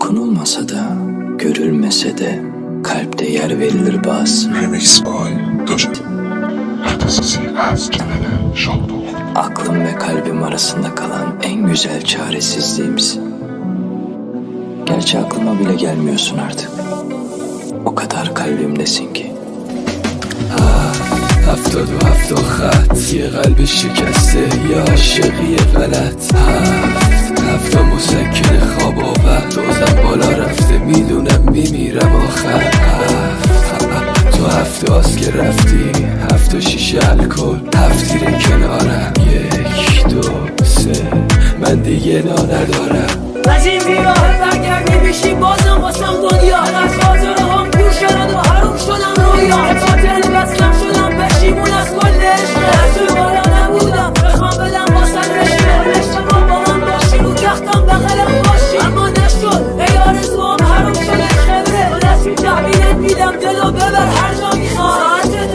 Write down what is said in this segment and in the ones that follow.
Dokunulmasa da, görülmese de kalpte yer verilir bazısına. Remix by Doja. Ertesi az cümlede şok dolu. Aklım ve kalbim arasında kalan en güzel çaresizliğimiz. Gerçi aklıma bile gelmiyorsun artık. O kadar kalbimdesin ki. هفتاد و هفت خط یه قلب شکسته یه عاشقی غلط هفت مسکن خواب آور دوزم بالا رفته میدونم میمیرم آخر تو هفت آس که رفتی هفت و شیشه الکل هفتی رو کنارم یک دو سه من دیگه نا ندارم از این بیراه برگردی بشی بازم واسم دنیا از خاطره هم دور شدن و حروم شدم رویا خاطر بسلم شدم پشیمون از کل عشقه تو بالا نبودم بخوام بدم واسم رشته ما با هم باشی رو تختم بغلم باشی اما نشد ای آرزوام حروم شده خبره با دستی تحویلت میدم دلو ببر هر جا میخوای ساعت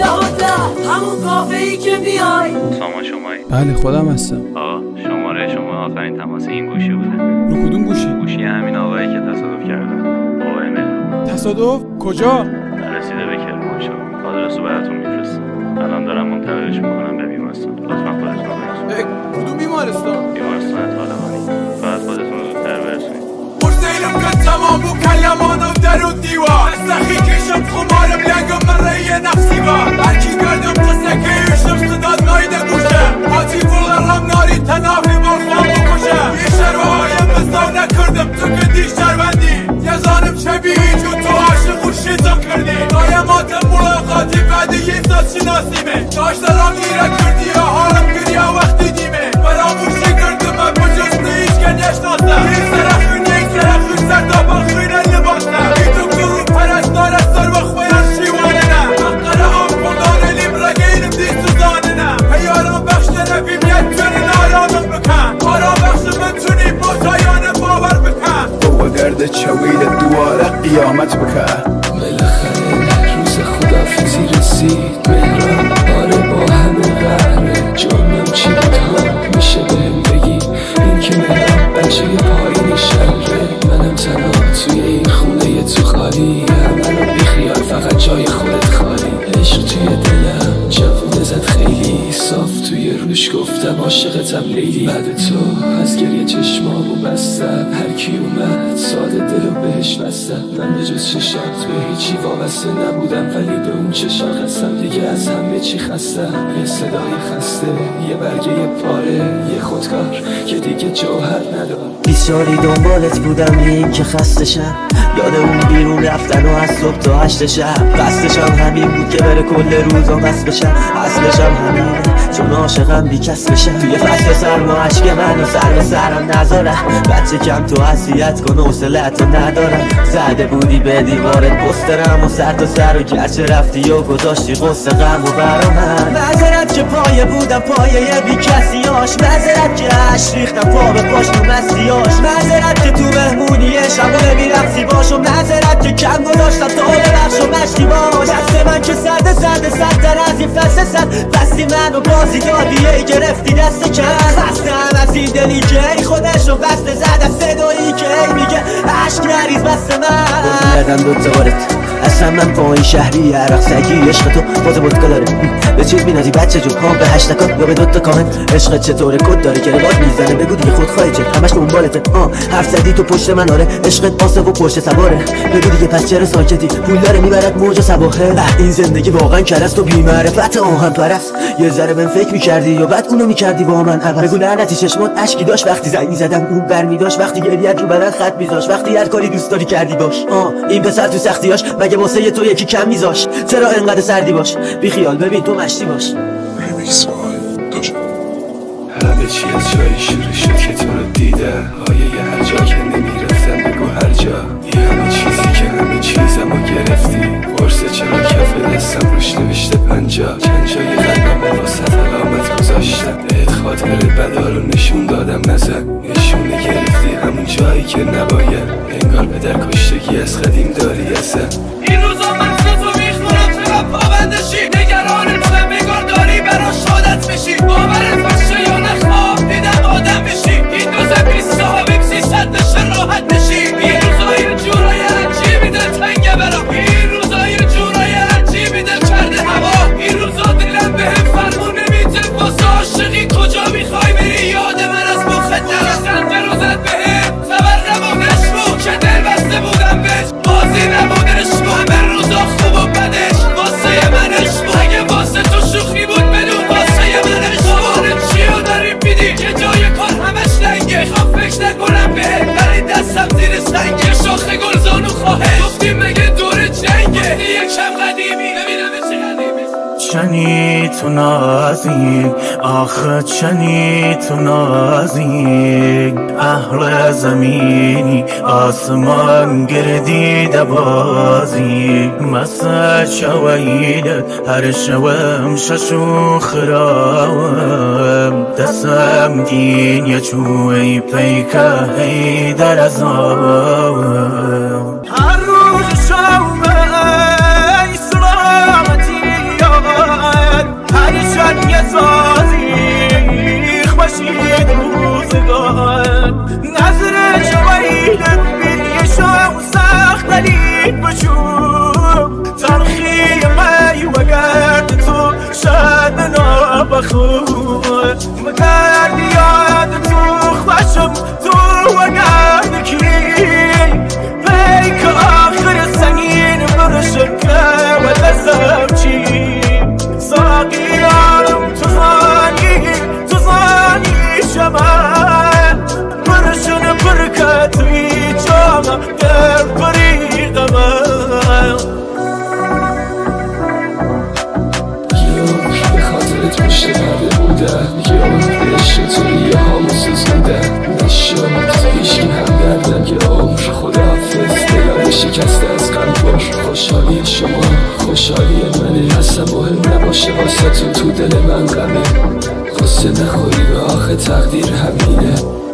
10 همون کافه ای که بیای. سامان شمایی؟ بله خودم هستم. شماره شما آخرین تماس این گوشی بوده. رو کدوم گوشی؟ گوشی همین آقایی که تصادف کردن. آقای مهران. تصادف؟ کجا؟ رسیده به کرمانشاه. آدرس رو براتون میفرستم. الان دارم منتقلش میکنم به بیمارستان. لطفا خودتون رو برسونید. کدوم بیمارستان؟ بیمارستان طالبانی. فقط خودتون رو زودتر برسونید. مرسیلم کن تمام و کلمانو در و دیوار استخی کشم خمارم لنگم من رأی نفسی بار هرکی کردم تسکه یوشم صداد نایده گوشه حاجی بولرم ناری تنافی بار خواب بکشه یه شروعایم بستاو نکردم تو که دیش شروندی یه زانم شبیهی جو تو عاشق و شیزم کردی دایماتم ملاقاتی بعد یه ساعت شناسیمه داشترم ایره کردی یا حالم گریا وقتی دیمه براموشی کردم من بجست هیچ که نشناسم این سرخون یک سرخون سر تا بخوینه لباسم ای دکتر رو پرستار از سر بخوین شیوانه نه مقره هم کندان لیم رگینم دی سوزانه نه هیارم بخش نبیم یک جنین آرامم بکن آرام بخش من تونی بوتایانه باور بکن بابا گرده چویل دواره قیامت بکن بالاخره روز خدافزی رسید مهران آره با همه قهره جانم چی بود ها میشه بهم بگی این که مهران بچه پایین شهره منم تنها توی این خونه تو خالی همه رو بیخیال فقط جای خودت خالی عشق توی دلم جوونه زد خیلی صاف توی روش گفتم عاشقتم لیلی بعد تو از گریه چشمامو بستم هر کی اومد ساده دلو بهش بستم من به جز چشات به هیچی وابسته نبودم ولی به اون چشات خستم دیگه از همه چی خستم یه صدای خسته یه برگه پاره یه خودکار که دیگه جوهر ندار 20 سالی دنبالت بودم این که خسته شم یاد اون بیرون رفتن و از صبح تا 8 شب قصدشم همین بود که بره کل روزا بس بشم اصلشم همینه چون عاشقم بی کس بشم توی فصل سرما عشق منو سر به سرم نذارم بچه کم تو اذیت کن حوصله‌تو ندارم زده بودی به دیوارت پسترم و سر تا سر و گرچه رفتی و گذاشتی قصه غم و برا من معذرت که پایه بودم پایه بی کسیاش معذرت که عشق ریختم پا به پاش تو مسیاش معذرت که تو مهمونی شبونه میرقصی باش و معذرت که کم گذاشتم تا ببخش و مشتی باش دست من که سرده سردتر از این فصل سرد بستی من و بازی دادی ای گرفتی دست کن خستم از این دلی که ای خودش رو بسته زد از صدایی که ای میگه عشق نریز بست من بردم دوتارت اصلا من با این شهری عرق سگی عشق تو باز بودکا داره به چیز بینازی بچه جو ها به هشتکات یا به دوتا کامنت عشق چطوره کد داره که ربات میزنه بگو دیگه خودخواهی چه همش دنبالته حرف زدی تو پشت من آره عشقت آسه و پشت سواره بگو دیگه پس چرا ساکتی پول داره میبرد موج و سواحل این زندگی واقعا کرست و بی‌معرفت آهن پرست یه ذره بهم فکر میکردی یا بعد اونو میکردی با من عوض بگو لعنتی چشمات اشکی داشت وقتی زنگ میزدم اون برمیداشت وقتی گریت رو بدن خط میذاشت وقتی هر کاری دوست داری کردی باش این پسر تو سختیاش مگه واسه تو یکی کم میذاش چرا انقدر سردی باش بی خیال ببین تو مشتی باش Remix by Doja. همه چی از جایی شروع شد که تو رو دیدم یه هر جا که نمیرفتم بگو هر جا یه همه چیزی که همه چیزمو گرفتی قرصه چرا کف دستم روش نوشته 50 چند جای قلبم واسه علامت گذاشتم بهت خاطر بدا رو نشون دادم نزن نشونه گرفتی همون جایی که نباید انگار پدر کشتگی از قدیم داری اصلا این روزا من تو میخورم چقدر پابندشی نگرانت شدم بگار داری برا شادت بشی باورت بشه یا نخواب دیدم آدم بشی این دوزه 20 صاحب 300 نشه راحت بشی این روزایی نکنم بهت ولی دستم زیر سنگ یه شاخه گلزانو خواهد گفتیم مگه دور جنگه یکم قدیمی ببینم چه قدیمی چنی تو نازی آخه چنی تو نازی اهل زمینی آسمان گردیده بازی مسا شویدت هر شوم ششو خراوم دستم دین یا چوی پیکه هی در ازاوم هر روز شوم ای سلامتی هرشان یه سازی خوشید روزگار نظر شویدت بیلی شو سخت دلید بشوم ترخی می وگرد تو شد نابخور مگرد یاد تو خوشم تو وگرد کی پیک آخر سنگین برشن که و لزم چی ساقیانم تو زانی شمال برشن برکتوی جامع در بریقمه به خاطرت پشت پرده بودم به عشق تو ریه هامو سوزوندم نشد هیچکی همدردم که عمر خداحافظ دلم شکسته از قلب باش خوشحالی شما خوشحالی منه اصلا مهم نباشه واسه تو دل من غمه قصه نخوری به آخه تقدیر همینه